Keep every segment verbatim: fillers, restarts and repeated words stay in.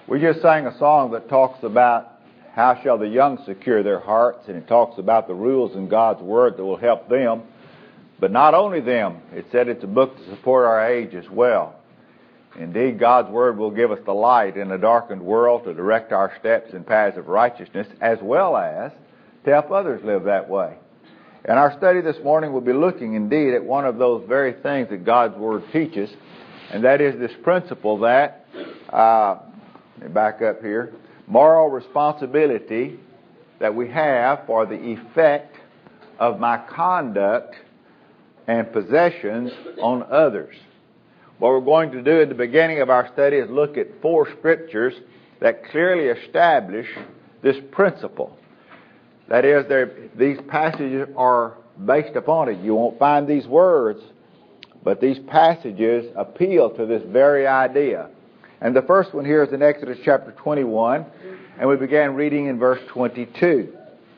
We just sang a song that talks about how shall the young secure their hearts, and it talks about the rules in God's Word that will help them. But not only them, it said it's a book to support our age as well. Indeed, God's Word will give us the light in a darkened world to direct our steps in paths of righteousness, as well as to help others live that way. In our study this morning, we'll be looking indeed at one of those very things that God's Word teaches, and that is this principle that, uh, let me back up here, moral responsibility that we have for the effect of my conduct and possessions on others. What we're going to do at the beginning of our study is look at four scriptures that clearly establish this principle. That is, these passages are based upon it. You won't find these words, but these passages appeal to this very idea. And the first one here is in Exodus chapter twenty-one, and we began reading in verse twenty-two.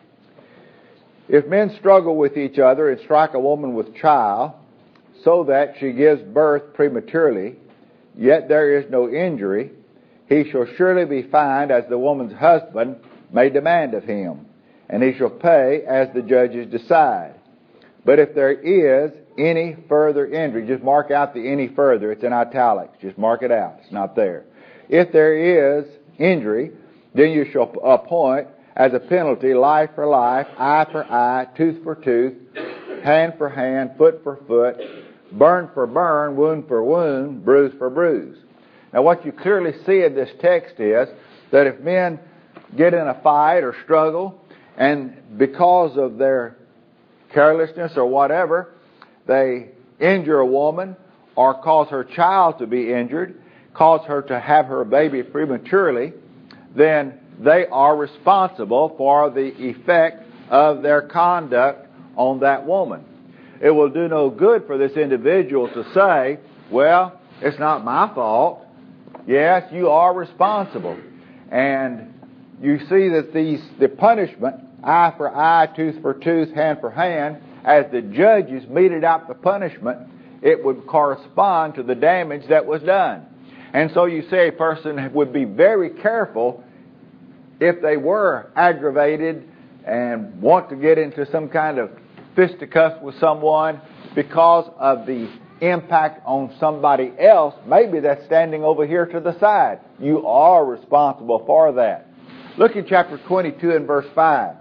If men struggle with each other and strike a woman with child, so that she gives birth prematurely, yet there is no injury, he shall surely be fined as the woman's husband may demand of him, and he shall pay as the judges decide. But if there is any further injury, just mark out the any further, it's in italics, just mark it out, it's not there. If there is injury, then you shall appoint as a penalty life for life, eye for eye, tooth for tooth, hand for hand, foot for foot, burn for burn, wound for wound, bruise for bruise. Now what you clearly see in this text is that if men get in a fight or struggle, and because of their carelessness or whatever, they injure a woman or cause her child to be injured, cause her to have her baby prematurely, then they are responsible for the effect of their conduct on that woman. It will do no good for this individual to say, well, it's not my fault. Yes, you are responsible. And you see that these the punishment, eye for eye, tooth for tooth, hand for hand, as the judges meted out the punishment, it would correspond to the damage that was done. And so you say a person would be very careful if they were aggravated and want to get into some kind of fisticuffs with someone because of the impact on somebody else, maybe that's standing over here to the side. You are responsible for that. Look at chapter twenty-two and verse five.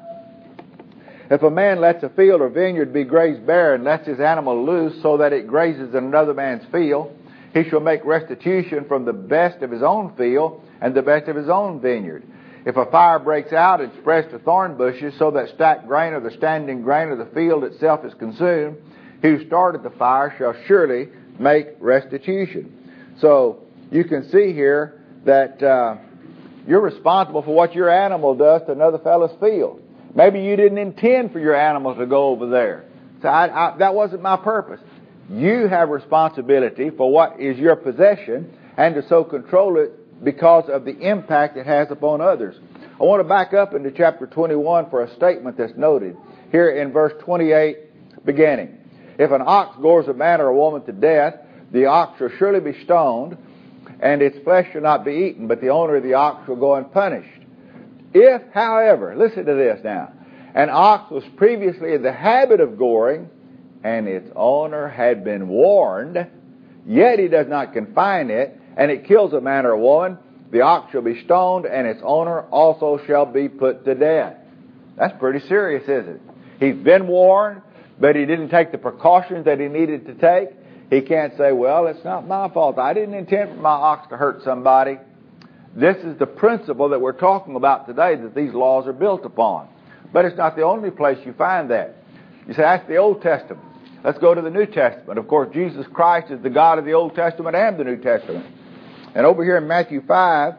If a man lets a field or vineyard be grazed bare and lets his animal loose so that it grazes in another man's field, he shall make restitution from the best of his own field and the best of his own vineyard. If a fire breaks out and spreads to thorn bushes so that stacked grain or the standing grain of the field itself is consumed, he who started the fire shall surely make restitution. So you can see here that uh, you're responsible for what your animal does to another fellow's field. Maybe you didn't intend for your animal to go over there. So I, I, that wasn't my purpose. You have responsibility for what is your possession and to so control it because of the impact it has upon others. I want to back up into chapter twenty-one for a statement that's noted here in verse twenty-eight beginning. If an ox gores a man or a woman to death, the ox shall surely be stoned, and its flesh shall not be eaten, but the owner of the ox shall go unpunished. If, however, listen to this now, an ox was previously in the habit of goring, and its owner had been warned, yet he does not confine it, and it kills a man or a woman, the ox shall be stoned, and its owner also shall be put to death. That's pretty serious, isn't it? He's been warned, but he didn't take the precautions that he needed to take. He can't say, well, it's not my fault. I didn't intend for my ox to hurt somebody. This is the principle that we're talking about today, that these laws are built upon. But it's not the only place you find that. You say, that's the Old Testament. Let's go to the New Testament. Of course, Jesus Christ is the God of the Old Testament and the New Testament. And over here in Matthew five,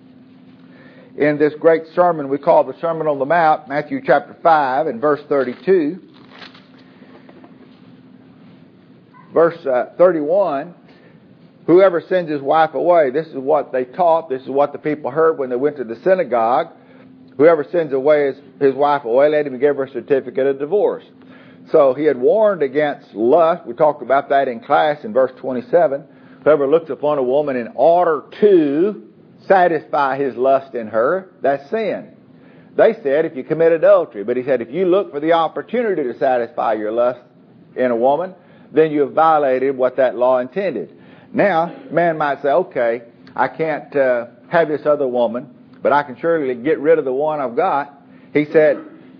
in this great sermon we call the Sermon on the Mount, Matthew chapter five and verse thirty-two, verse uh, thirty-one, whoever sends his wife away, this is what they taught, this is what the people heard when they went to the synagogue. Whoever sends away his, his wife away, let him give her a certificate of divorce. So he had warned against lust. We talked about that in class in verse twenty-seven. Whoever looks upon a woman in order to satisfy his lust in her, that's sin. They said if you commit adultery, but he said if you look for the opportunity to satisfy your lust in a woman, then you have violated what that law intended. Now, man might say, okay, I can't uh, have this other woman, but I can surely get rid of the one I've got. He said,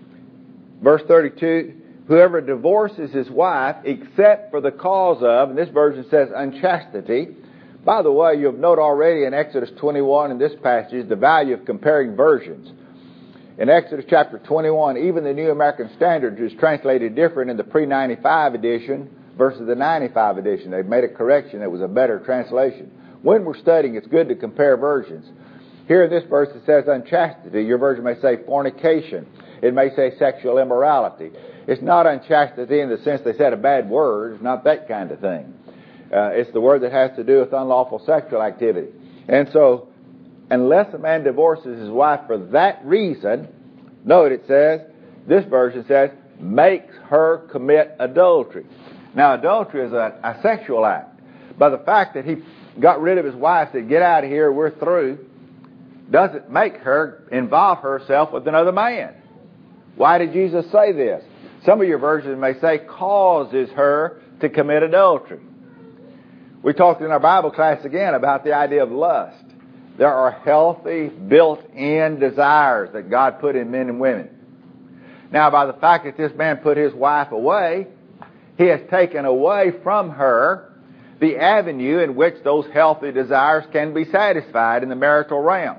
verse thirty-two, whoever divorces his wife except for the cause of, and this version says unchastity. By the way, you'll note already in Exodus twenty-one in this passage the value of comparing versions. In Exodus chapter twenty-one, even the New American Standard is translated different in the pre ninety-five edition versus the ninety-five edition. They've made a correction. It was a better translation. When we're studying, it's good to compare versions. Here in this verse it says unchastity. Your version may say fornication. It may say sexual immorality. It's not unchastity in the sense they said a bad word. It's not that kind of thing. Uh, it's the word that has to do with unlawful sexual activity. And so, unless a man divorces his wife for that reason, note it says, this version says, makes her commit adultery. Now, adultery is a, a sexual act. By the fact that he got rid of his wife, said, get out of here, we're through, doesn't make her involve herself with another man. Why did Jesus say this? Some of your versions may say causes her to commit adultery. We talked in our Bible class again about the idea of lust. There are healthy, built-in desires that God put in men and women. Now, by the fact that this man put his wife away, he has taken away from her the avenue in which those healthy desires can be satisfied in the marital realm.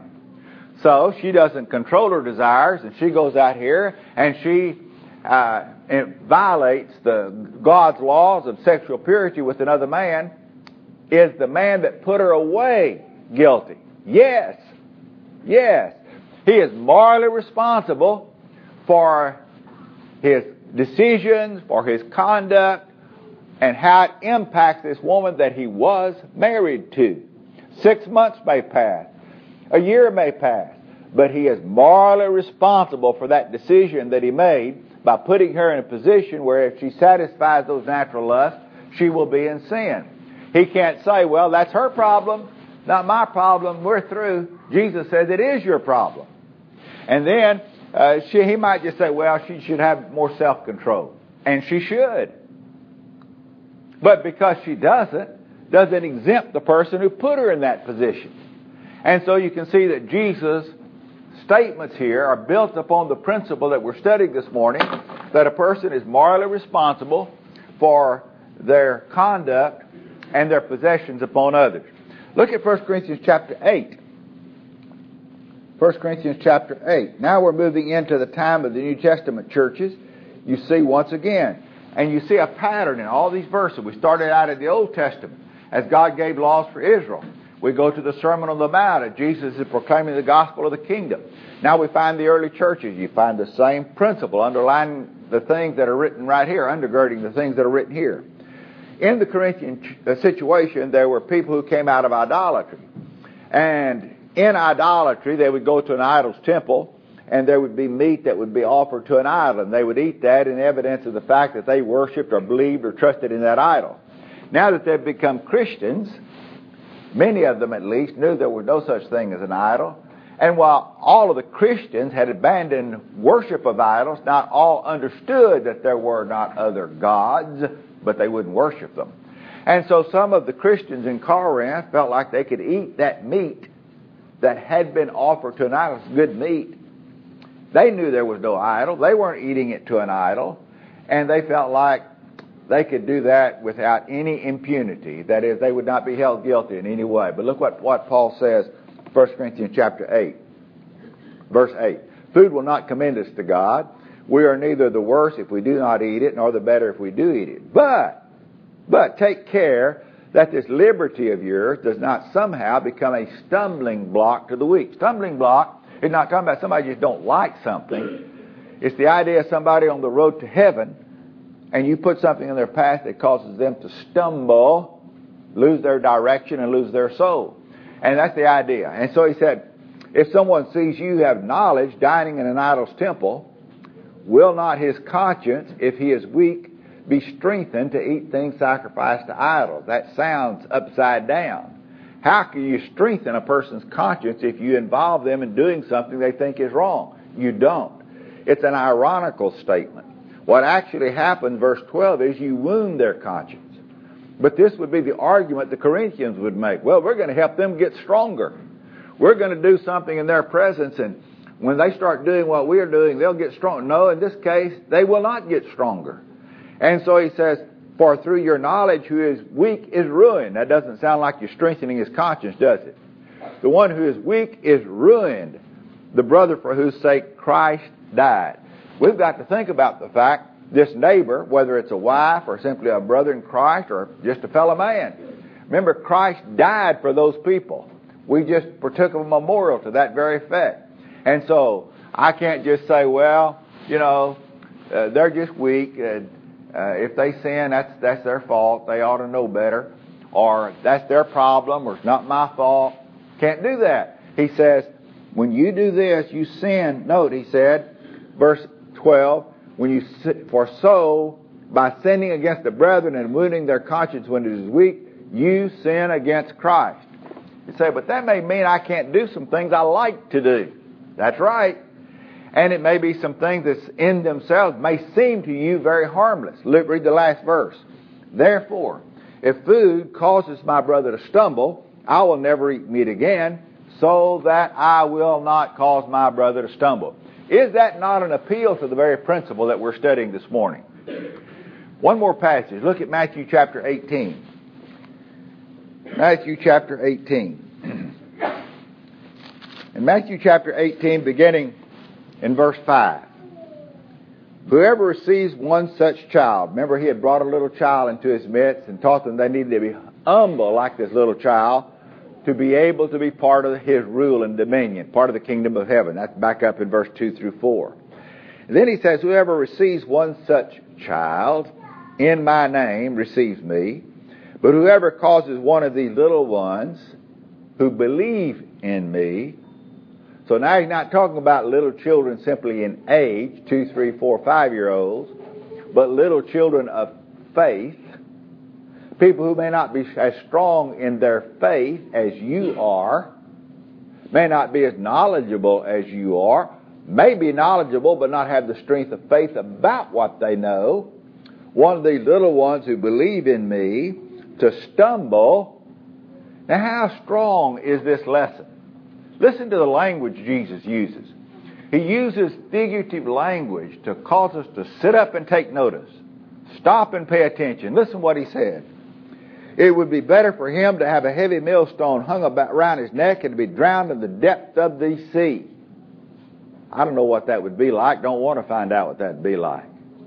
So she doesn't control her desires, and she goes out here and she uh, violates the God's laws of sexual purity with another man. Is the man that put her away guilty? Yes. Yes. He is morally responsible for his decisions, for his conduct, and how it impacts this woman that he was married to. Six months may pass. A year may pass. But he is morally responsible for that decision that he made by putting her in a position where if she satisfies those natural lusts, she will be in sin. He can't say, well, that's her problem, not my problem, we're through. Jesus says it is your problem. And then uh, she, he might just say, well, she should have more self-control. And she should. But because she doesn't, doesn't exempt the person who put her in that position. And so you can see that Jesus' statements here are built upon the principle that we're studying this morning, that a person is morally responsible for their conduct and their possessions upon others. Look at First Corinthians chapter eight. First Corinthians chapter eight. Now we're moving into the time of the New Testament churches. You see once again, and you see a pattern in all these verses. We started out in the Old Testament as God gave laws for Israel. We go to the Sermon on the Mount and Jesus is proclaiming the gospel of the kingdom. Now we find the early churches. You find the same principle underlying the things that are written right here, undergirding the things that are written here. In the Corinthian situation, there were people who came out of idolatry. And in idolatry, they would go to an idol's temple, and there would be meat that would be offered to an idol. And they would eat that in evidence of the fact that they worshipped or believed or trusted in that idol. Now that they've become Christians, many of them at least knew there was no such thing as an idol. And while all of the Christians had abandoned worship of idols, not all understood that there were not other gods, but they wouldn't worship them. And so some of the Christians in Corinth felt like they could eat that meat that had been offered to an idol. It's good meat. They knew there was no idol. They weren't eating it to an idol. And they felt like they could do that without any impunity. That is, they would not be held guilty in any way. But look what, what Paul says, First Corinthians chapter eight, verse eight. Food will not commend us to God. We are neither the worse if we do not eat it, nor the better if we do eat it. But, but take care that this liberty of yours does not somehow become a stumbling block to the weak. Stumbling block is not talking about somebody just don't like something. It's the idea of somebody on the road to heaven, and you put something in their path that causes them to stumble, lose their direction, and lose their soul. And that's the idea. And so he said, if someone sees you have knowledge dining in an idol's temple, will not his conscience, if he is weak, be strengthened to eat things sacrificed to idols? That sounds upside down. How can you strengthen a person's conscience if you involve them in doing something they think is wrong? You don't. It's an ironical statement. What actually happens, verse twelve, is you wound their conscience. But this would be the argument the Corinthians would make. Well, we're going to help them get stronger. We're going to do something in their presence, and when they start doing what we're doing, they'll get strong. No, in this case, they will not get stronger. And so he says, for through your knowledge who is weak is ruined. That doesn't sound like you're strengthening his conscience, does it? The one who is weak is ruined. The brother for whose sake Christ died. We've got to think about the fact this neighbor, whether it's a wife or simply a brother in Christ or just a fellow man. Remember, Christ died for those people. We just partook of a memorial to that very effect. And so I can't just say, well, you know, uh, they're just weak. Uh, uh, if they sin, that's that's their fault. They ought to know better. Or that's their problem, or it's not my fault. Can't do that. He says, when you do this, you sin. Note, he said, verse twelve, when you for so by sinning against the brethren and wounding their conscience when it is weak, you sin against Christ. You say, but that may mean I can't do some things I like to do. That's right. And it may be some things that in themselves may seem to you very harmless. Look, read the last verse. Therefore, if food causes my brother to stumble, I will never eat meat again, so that I will not cause my brother to stumble. Is that not an appeal to the very principle that we're studying this morning? One more passage. Look at Matthew chapter eighteen. Matthew chapter eighteen. In Matthew chapter eighteen, beginning in verse five. Whoever receives one such child, remember he had brought a little child into his midst and taught them they needed to be humble like this little child to be able to be part of his rule and dominion, part of the kingdom of heaven. That's back up in verse two through four. And then he says, whoever receives one such child in my name receives me, but whoever causes one of these little ones who believe in me. So now he's not talking about little children simply in age, two, three, four, five-year-olds, but little children of faith, people who may not be as strong in their faith as you are, may not be as knowledgeable as you are, may be knowledgeable but not have the strength of faith about what they know. One of these little ones who believe in me to stumble. Now, how strong is this lesson? Listen to the language Jesus uses. He uses figurative language to cause us to sit up and take notice. Stop and pay attention. Listen what he said. It would be better for him to have a heavy millstone hung about around his neck and to be drowned in the depth of the sea. I don't know what that would be like. Don't want to find out what that would be like.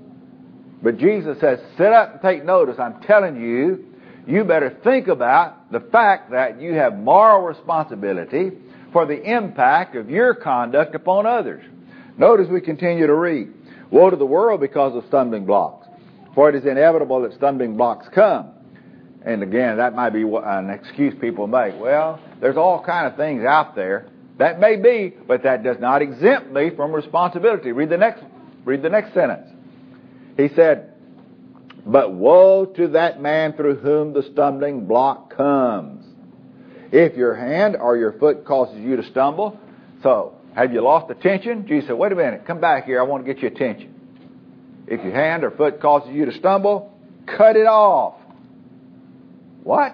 But Jesus says, sit up and take notice. I'm telling you, you better think about the fact that you have moral responsibility for the impact of your conduct upon others. Notice we continue to read. Woe to the world because of stumbling blocks, for it is inevitable that stumbling blocks come. And again, that might be an excuse people make. Well, there's all kind of things out there. That may be, but that does not exempt me from responsibility. Read the next, read the next sentence. He said, but woe to that man through whom the stumbling block comes. If your hand or your foot causes you to stumble, so have you lost attention? Jesus said, wait a minute, come back here, I want to get your attention. If your hand or foot causes you to stumble, cut it off. What?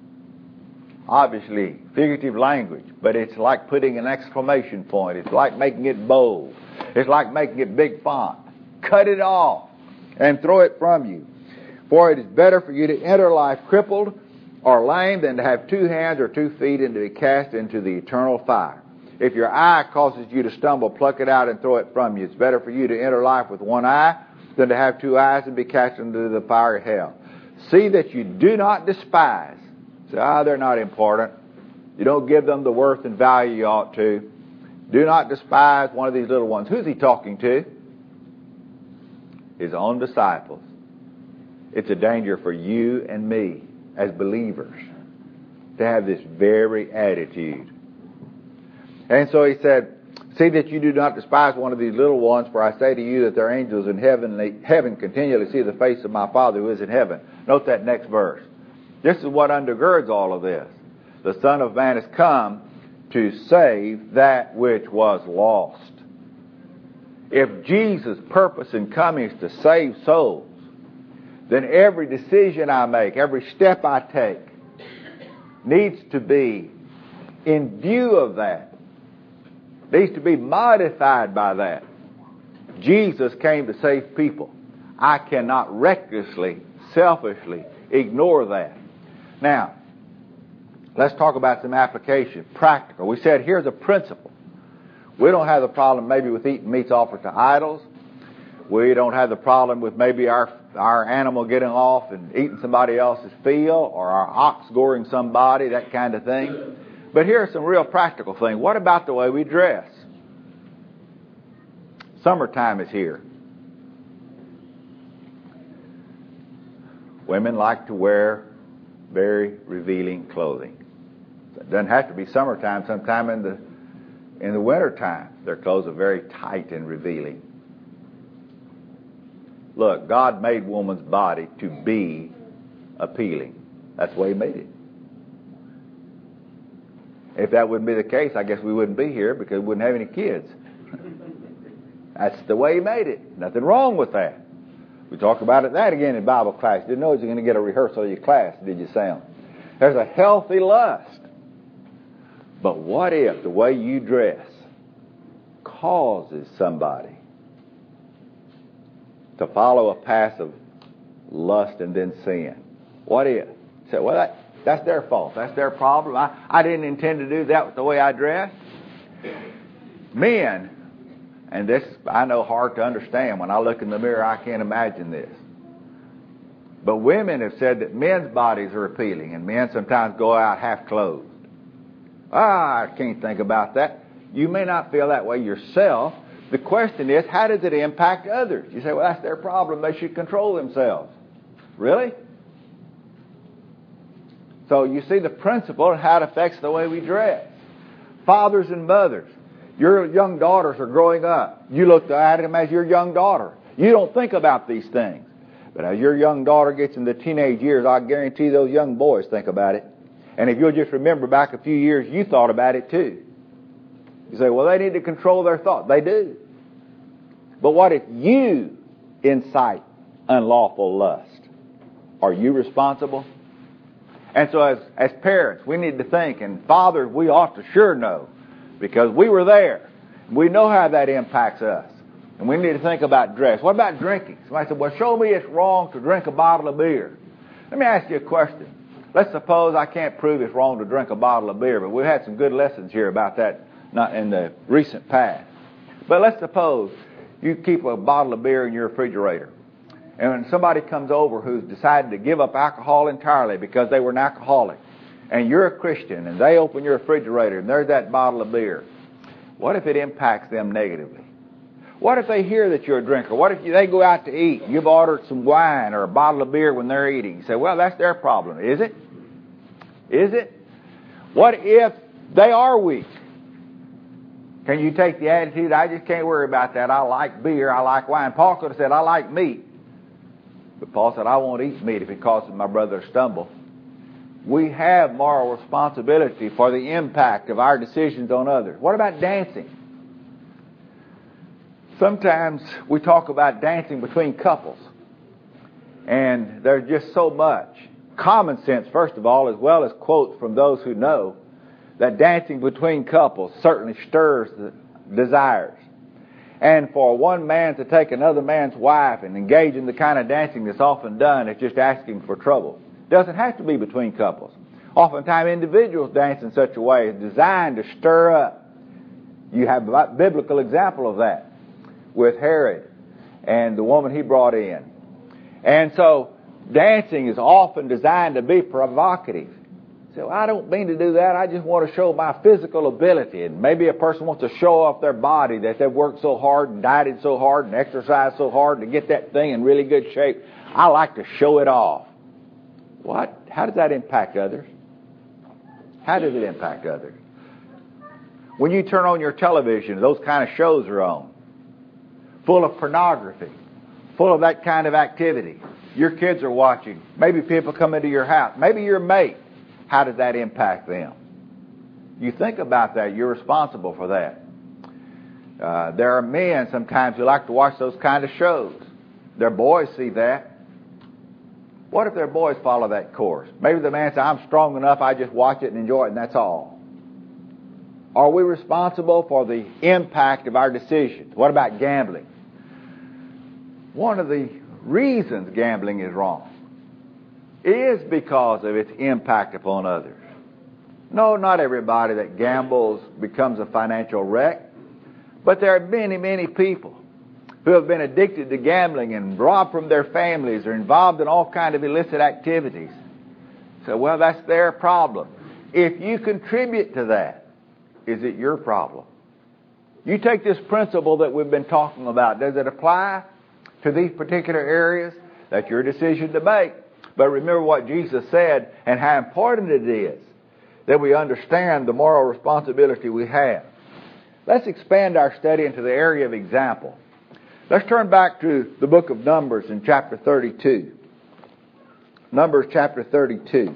Obviously, figurative language, but it's like putting an exclamation point. It's like making it bold. It's like making it big font. Cut it off and throw it from you. For it is better for you to enter life crippled or lame than to have two hands or two feet and to be cast into the eternal fire. If your eye causes you to stumble, pluck it out and throw it from you. It's better for you to enter life with one eye than to have two eyes and be cast into the fire of hell. See that you do not despise. Say, ah, they're not important. You don't give them the worth and value you ought to. Do not despise one of these little ones. Who's he talking to? His own disciples. It's a danger for you and me as believers to have this very attitude. And so he said, see that you do not despise one of these little ones, for I say to you that their angels in heaven, heaven continually see the face of my Father who is in heaven. Note that next verse. This is what undergirds all of this. the Son of Man has come to save that which was lost. If Jesus' purpose in coming is to save souls, then every decision I make, every step I take, needs to be in view of that. Needs to be modified by that. Jesus came to save people. I cannot recklessly, selfishly ignore that. Now, let's talk about some application, practical. We said here's a principle. We don't have the problem maybe with eating meats offered to idols. We don't have the problem with maybe our our animal getting off and eating somebody else's field, or our ox goring somebody, that kind of thing. But here are some real practical things. What about the way we dress? Summertime is here. Women like to wear very revealing clothing. It doesn't have to be summertime. Sometime in the in the wintertime, their clothes are very tight and revealing. Look, God made woman's body to be appealing. That's the way He made it. If that wouldn't be the case, I guess we wouldn't be here, because we wouldn't have any kids. That's the way He made it. Nothing wrong with that. We talked about it that again in Bible class. Didn't know you were going to get a rehearsal of your class, did you, Sam? There's a healthy lust. But what if the way you dress causes somebody to follow a path of lust and then sin? What if? You say, well, that, that's their fault. That's their problem. I, I didn't intend to do that with the way I dressed. Men, and this I know hard to understand. When I look in the mirror, I can't imagine this. But women have said that men's bodies are appealing, and men sometimes go out half clothed. Ah, I can't think about that. You may not feel that way yourself. The question is, how does it impact others? You say, well, that's their problem. They should control themselves. Really? So you see the principle and how it affects the way we dress. Fathers and mothers, your young daughters are growing up. You look at them as your young daughter. You don't think about these things. But as your young daughter gets into teenage years, I guarantee those young boys think about it. And if you'll just remember back a few years, you thought about it too. You say, well, they need to control their thought. They do. But what if you incite unlawful lust? Are you responsible? And so as, as parents, we need to think, and fathers, we ought to sure know, because we were there. We know how that impacts us. And we need to think about dress. What about drinking? Somebody said, well, show me it's wrong to drink a bottle of beer. Let me ask you a question. Let's suppose I can't prove it's wrong to drink a bottle of beer, but we've had some good lessons here about that not in the recent past. But let's suppose you keep a bottle of beer in your refrigerator, and when somebody comes over who's decided to give up alcohol entirely because they were an alcoholic, and you're a Christian, and they open your refrigerator, and there's that bottle of beer, what if it impacts them negatively? What if they hear that you're a drinker? What if you, they go out to eat, you've ordered some wine or a bottle of beer when they're eating? You say, well, that's their problem. Is it? Is it? What if they are weak? Can you take the attitude, I just can't worry about that. I like beer, I like wine. Paul could have said, I like meat. But Paul said, I won't eat meat if it causes my brother to stumble. We have moral responsibility for the impact of our decisions on others. What about dancing? Sometimes we talk about dancing between couples, and there's just so much common sense, first of all, as well as quotes from those who know that dancing between couples certainly stirs the desires. And for one man to take another man's wife and engage in the kind of dancing that's often done, it's just asking for trouble. It doesn't have to be between couples. Oftentimes individuals dance in such a way it's designed to stir up. You have a biblical example of that with Herod and the woman he brought in. And so dancing is often designed to be provocative. So I don't mean to do that. I just want to show my physical ability. And maybe a person wants to show off their body, that they've worked so hard and dieted so hard and exercised so hard to get that thing in really good shape. I like to show it off. What? How does that impact others? How does it impact others? When you turn on your television, those kind of shows are on, full of pornography, full of that kind of activity. Your kids are watching. Maybe people come into your house. Maybe your mate. how does that impact them? You think about that. You're responsible for that. Uh, there are men sometimes who like to watch those kind of shows. Their boys see that. What if their boys follow that course? Maybe the man says, I'm strong enough, I just watch it and enjoy it, and that's all. Are we responsible for the impact of our decisions? What about gambling? One of the reasons gambling is wrong is because of its impact upon others. No, not everybody that gambles becomes a financial wreck, but there are many, many people who have been addicted to gambling and robbed from their families or involved in all kinds of illicit activities. So, well, that's their problem. If you contribute to that, is it your problem? You take this principle that we've been talking about. Does it apply to these particular areas? That's your decision to make. But remember what Jesus said and how important it is that we understand the moral responsibility we have. Let's expand our study into the area of example. Let's turn back to the book of Numbers in chapter thirty-two. Numbers chapter thirty-two.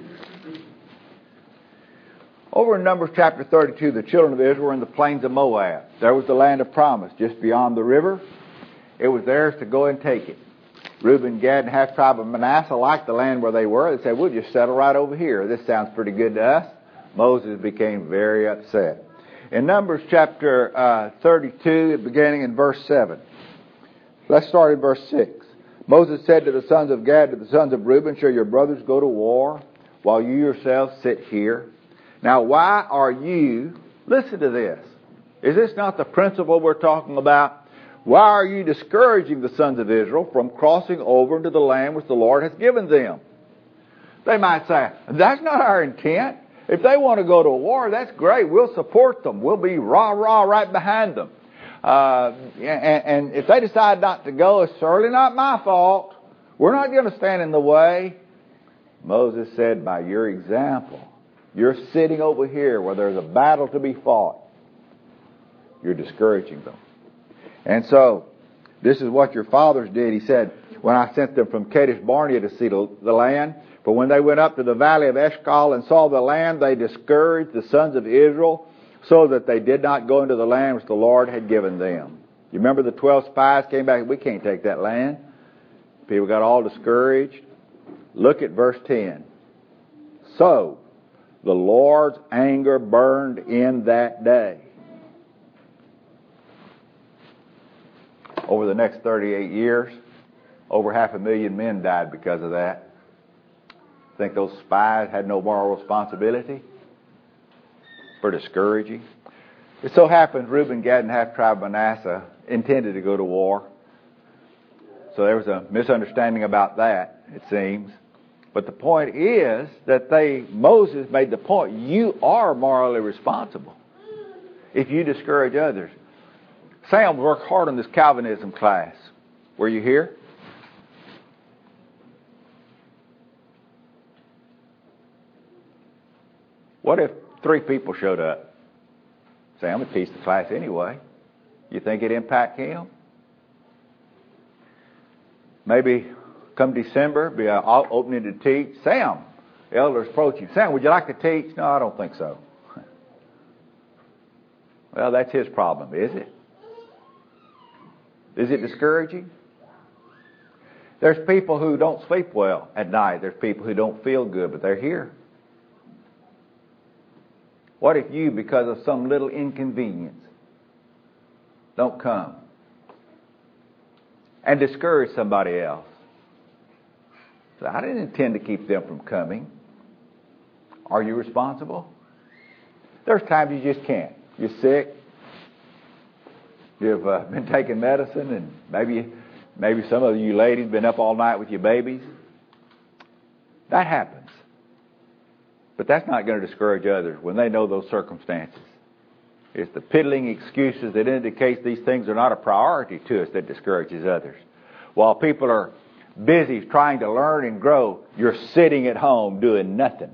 Over in Numbers chapter thirty-two, the children of Israel were in the plains of Moab. There was the land of promise just beyond the river. It was theirs to go and take it. Reuben, Gad, and half tribe of Manasseh liked the land where they were. They said, we'll just settle right over here. This sounds pretty good to us. Moses became very upset. In Numbers chapter uh, thirty-two, beginning in verse seven. Let's start in verse six. Moses said to the sons of Gad, to the sons of Reuben, shall your brothers go to war while you yourselves sit here? Now, why are you, listen to this. Is this not the principle we're talking about? Why are you discouraging the sons of Israel from crossing over into the land which the Lord has given them? They might say, that's not our intent. If they want to go to war, that's great. We'll support them. We'll be rah-rah right behind them. Uh, and, and if they decide not to go, it's certainly not my fault. We're not going to stand in the way. Moses said, by your example, you're sitting over here where there's a battle to be fought. You're discouraging them. And so, this is what your fathers did. He said, when I sent them from Kadesh Barnea to see the, the land, but when they went up to the valley of Eshcol and saw the land, they discouraged the sons of Israel so that they did not go into the land which the Lord had given them. You remember the twelve spies came back, we can't take that land. People got all discouraged. Look at verse ten. So, the Lord's anger burned in that day. Over the next thirty-eight years, over half a million men died because of that. Think those spies had no moral responsibility for discouraging? It so happened Reuben, Gad, and half tribe of Manasseh intended to go to war. So there was a misunderstanding about that, it seems. But the point is that they, Moses made the point, you are morally responsible if you discourage others. Sam worked hard on this Calvinism class. Were you here? What if three people showed up? Sam would teach the class anyway. You think it'd impact him? Maybe come December, be an opening to teach. Sam, the elders approach you. Sam, would you like to teach? No, I don't think so. Well, that's his problem, is it? Is it discouraging? There's people who don't sleep well at night. There's people who don't feel good, but they're here. What if you, because of some little inconvenience, don't come and discourage somebody else? So I didn't intend to keep them from coming. Are you responsible? There's times you just can't. You're sick. You've uh, been taking medicine, and maybe maybe some of you ladies been up all night with your babies. That happens. But that's not going to discourage others when they know those circumstances. It's the piddling excuses that indicate these things are not a priority to us that discourages others. While people are busy trying to learn and grow, you're sitting at home doing nothing.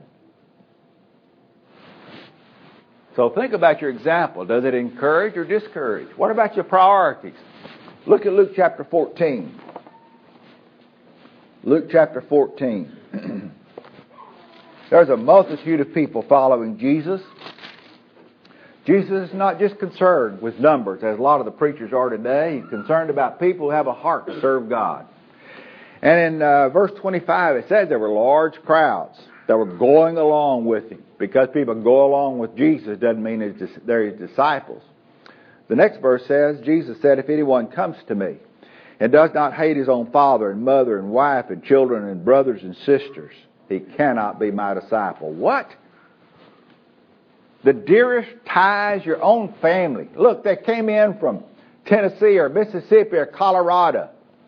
So think about your example. Does it encourage or discourage? What about your priorities? Look at Luke chapter fourteen. Luke chapter fourteen. There's a multitude of people following Jesus. Jesus is not just concerned with numbers, as a lot of the preachers are today. He's concerned about people who have a heart to serve God. And in uh, verse twenty-five, it says there were large crowds that were going along with him. Because people go along with Jesus doesn't mean they're his disciples. The next verse says, Jesus said, if anyone comes to me and does not hate his own father and mother and wife and children and brothers and sisters, he cannot be my disciple. What? The dearest ties, your own family. Look, they came in from Tennessee or Mississippi or Colorado.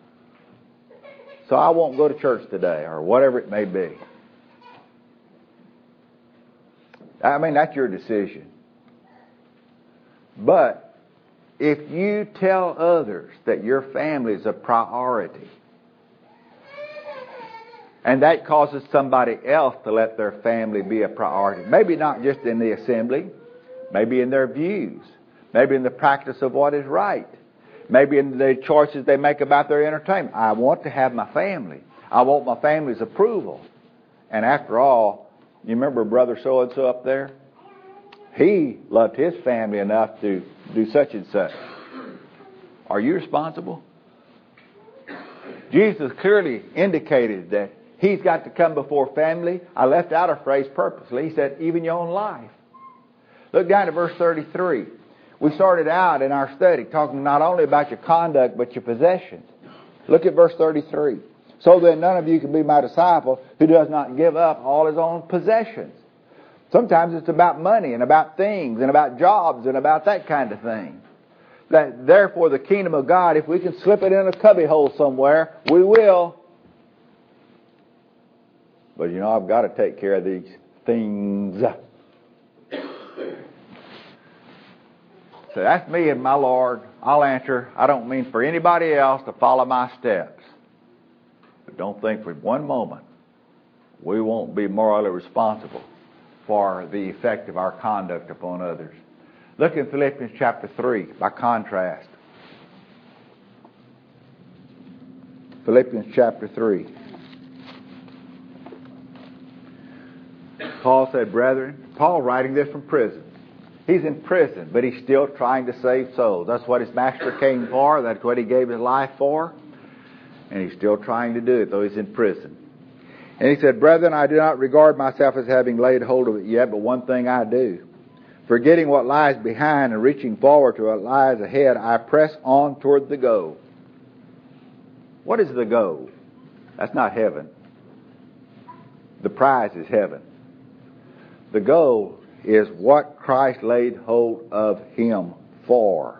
So I won't go to church today, or whatever it may be. I mean, that's your decision. But if you tell others that your family is a priority, and that causes somebody else to let their family be a priority. Maybe not just in the assembly. Maybe in their views. Maybe in the practice of what is right. Maybe in the choices they make about their entertainment. I want to have my family. I want my family's approval. And after all, you remember Brother so-and-so up there? He loved his family enough to do such and such. Are you responsible? Jesus clearly indicated that He's got to come before family. I left out a phrase purposely. He said, even your own life. Look down to verse thirty-three. We started out in our study talking not only about your conduct, but your possessions. Look at verse thirty-three. So then none of you can be my disciple who does not give up all his own possessions. Sometimes it's about money and about things and about jobs and about that kind of thing. That therefore the kingdom of God, if we can slip it in a cubbyhole somewhere, we will. But you know, I've got to take care of these things. So that's me and my Lord. I'll answer. I don't mean for anybody else to follow my steps. But don't think for one moment we won't be morally responsible for the effect of our conduct upon others. Look in Philippians chapter three, by contrast. Philippians chapter three. Paul said, brethren, Paul writing this from prison. He's in prison, but he's still trying to save souls. That's what his master came for. That's what he gave his life for. And he's still trying to do it, though he's in prison. And he said, brethren, I do not regard myself as having laid hold of it yet, but one thing I do. Forgetting what lies behind and reaching forward to what lies ahead, I press on toward the goal. What is the goal? That's not heaven. The prize is heaven. The goal is what Christ laid hold of him for.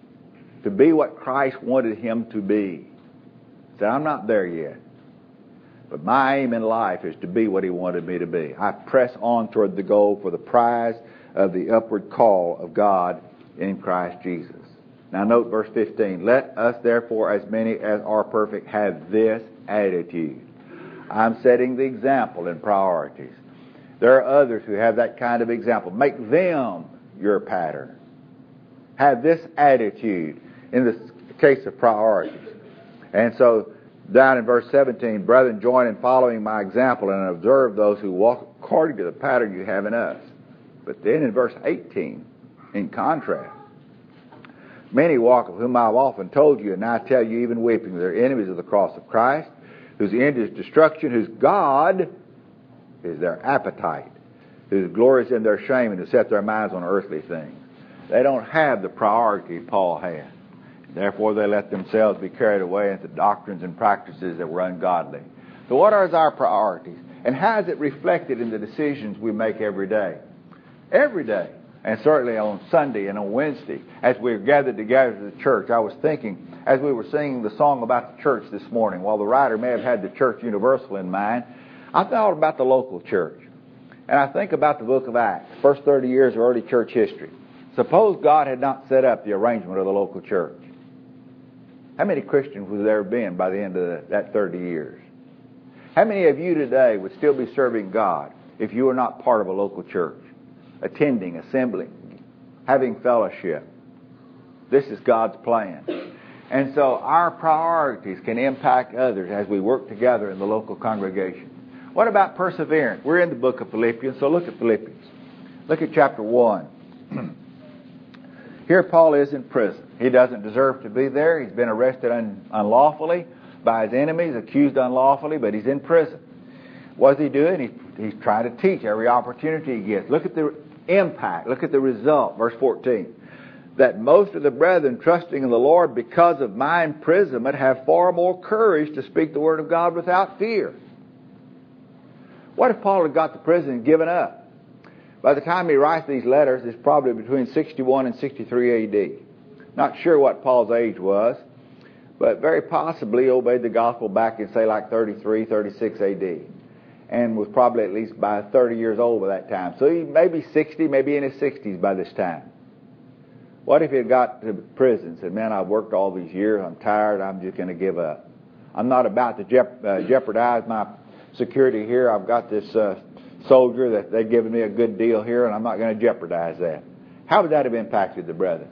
To be what Christ wanted him to be. So I'm not there yet. But my aim in life is to be what he wanted me to be. I press on toward the goal for the prize of the upward call of God in Christ Jesus. Now note verse fifteen. Let us therefore, as many as are perfect, have this attitude. I'm setting the example in priorities. There are others who have that kind of example. Make them your pattern. Have this attitude in the case of priorities. And so, down in verse seventeen, brethren, join in following my example and observe those who walk according to the pattern you have in us. But then in verse eighteen, in contrast, many walk of whom I have often told you, and now I tell you even weeping, they're enemies of the cross of Christ, whose end is destruction, whose God is their appetite, whose glory is in their shame, and who set their minds on earthly things. They don't have the priority Paul had. Therefore, they let themselves be carried away into doctrines and practices that were ungodly. So what are our priorities? And how is it reflected in the decisions we make every day? Every day. And certainly on Sunday and on Wednesday, as we're gathered together to the church. I was thinking, as we were singing the song about the church this morning, while the writer may have had the church universal in mind, I thought about the local church. And I think about the book of Acts, first thirty years of early church history. Suppose God had not set up the arrangement of the local church. How many Christians would there have been by the end of the, that thirty years? How many of you today would still be serving God if you were not part of a local church? Attending, assembling, having fellowship. This is God's plan. And so our priorities can impact others as we work together in the local congregation. What about perseverance? We're in the book of Philippians, so look at Philippians. Look at chapter one. Here Paul is in prison. He doesn't deserve to be there. He's been arrested un- unlawfully by his enemies, accused unlawfully, but he's in prison. What's he doing? He, he's trying to teach every opportunity he gets. Look at the impact. Look at the result. Verse fourteen. That most of the brethren, trusting in the Lord because of my imprisonment, have far more courage to speak the word of God without fear. What if Paul had got to prison and given up? By the time he writes these letters, it's probably between sixty-one and sixty-three A D. Not sure what Paul's age was, but very possibly obeyed the gospel back in, say, like thirty-three, thirty-six A D. And was probably at least by thirty years old by that time. So he may be sixty, maybe in his sixties by this time. What if he had got to prison and said, man, I've worked all these years, I'm tired, I'm just going to give up. I'm not about to jep- uh, jeopardize my security here. I've got this uh, soldier that they've given me a good deal here, and I'm not going to jeopardize that. How would that have impacted the brethren?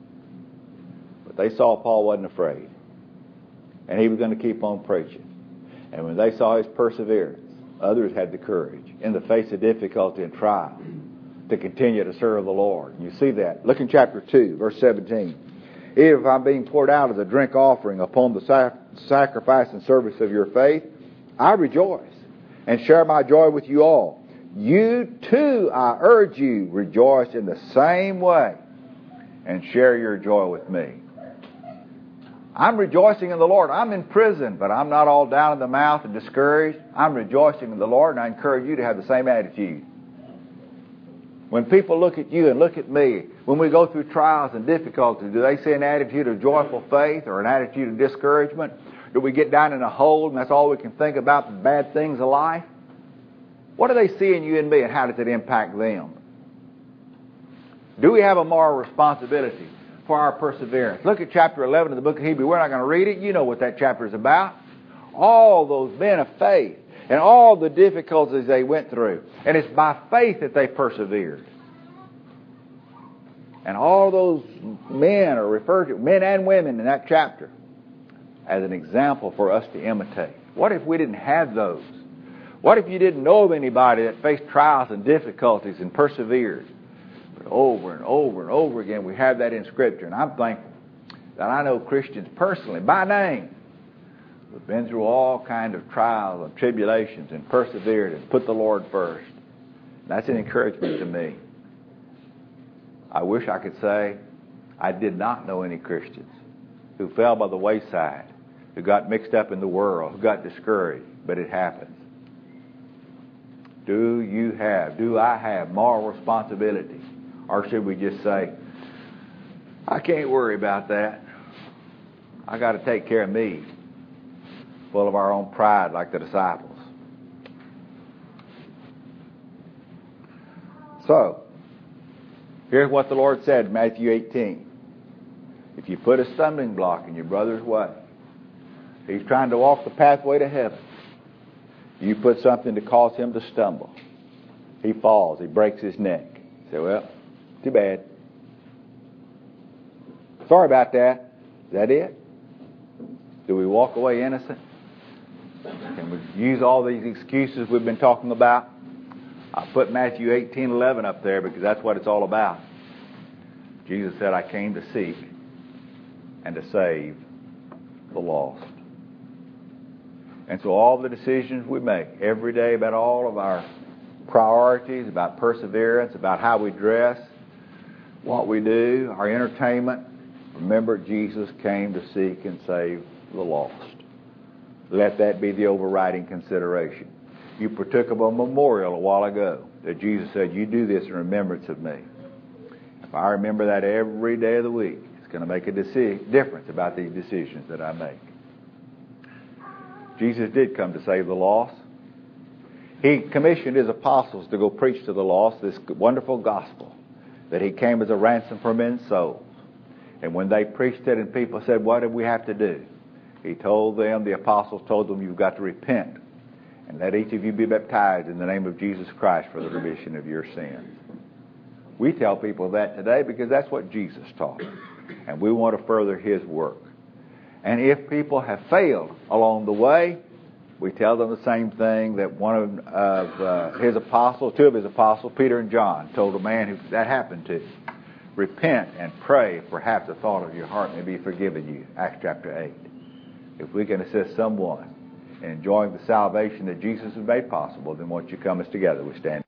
But they saw Paul wasn't afraid, and he was going to keep on preaching. And when they saw his perseverance, others had the courage in the face of difficulty and trial to continue to serve the Lord. You see that. Look in chapter two, verse seventeen. If I'm being poured out as a drink offering upon the sac- sacrifice and service of your faith, I rejoice and share my joy with you all. You too, I urge you, rejoice in the same way and share your joy with me. I'm rejoicing in the Lord. I'm in prison, but I'm not all down in the mouth and discouraged. I'm rejoicing in the Lord, and I encourage you to have the same attitude. When people look at you and look at me, when we go through trials and difficulties, do they see an attitude of joyful faith or an attitude of discouragement? Do we get down in a hole and that's all we can think about, the bad things of life? What do they see in you and me, and how does it impact them? Do we have a moral responsibility for our perseverance? Look at chapter eleven of the book of Hebrews. We're not going to read it. You know what that chapter is about. All those men of faith and all the difficulties they went through. And it's by faith that they persevered. And all those men are referred to, men and women in that chapter, as an example for us to imitate. What if we didn't have those? What if you didn't know of anybody that faced trials and difficulties and persevered? But over and over and over again, we have that in Scripture. And I'm thankful that I know Christians personally, by name, who've been through all kinds of trials and tribulations and persevered and put the Lord first. That's an encouragement to me. I wish I could say I did not know any Christians who fell by the wayside, who got mixed up in the world, who got discouraged, but it happens. Do you have, do I have moral responsibility? Or should we just say, I can't worry about that. I got to take care of me. Full of our own pride like the disciples. So, here's what the Lord said in Matthew eighteen. If you put a stumbling block in your brother's way, he's trying to walk the pathway to heaven. You put something to cause him to stumble. He falls. He breaks his neck. You say, well, too bad. Sorry about that. Is that it? Do we walk away innocent? Can we use all these excuses we've been talking about? I put Matthew eighteen eleven up there because that's what it's all about. Jesus said, I came to seek and to save the lost. And so all the decisions we make every day about all of our priorities, about perseverance, about how we dress, what we do, our entertainment, remember Jesus came to seek and save the lost. Let that be the overriding consideration. You partook of a memorial a while ago that Jesus said, you do this in remembrance of me. If I remember that every day of the week, it's going to make a deci- difference about these decisions that I make. Jesus did come to save the lost. He commissioned his apostles to go preach to the lost this wonderful gospel, that he came as a ransom for men's souls. And when they preached it and people said, what do we have to do? He told them, the apostles told them, you've got to repent and let each of you be baptized in the name of Jesus Christ for the remission of your sins. We tell people that today because that's what Jesus taught. And we want to further his work. And if people have failed along the way, we tell them the same thing that one of, of uh, his apostles, two of his apostles, Peter and John, told a man who that happened to. Repent and pray, perhaps the thought of your heart may be forgiven you. Acts chapter eight. If we can assist someone in enjoying the salvation that Jesus has made possible, then won't you come us together? We stand.